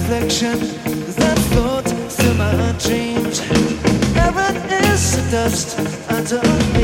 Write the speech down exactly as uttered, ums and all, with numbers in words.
reflection that floats through my dreams. Heaven is the dust under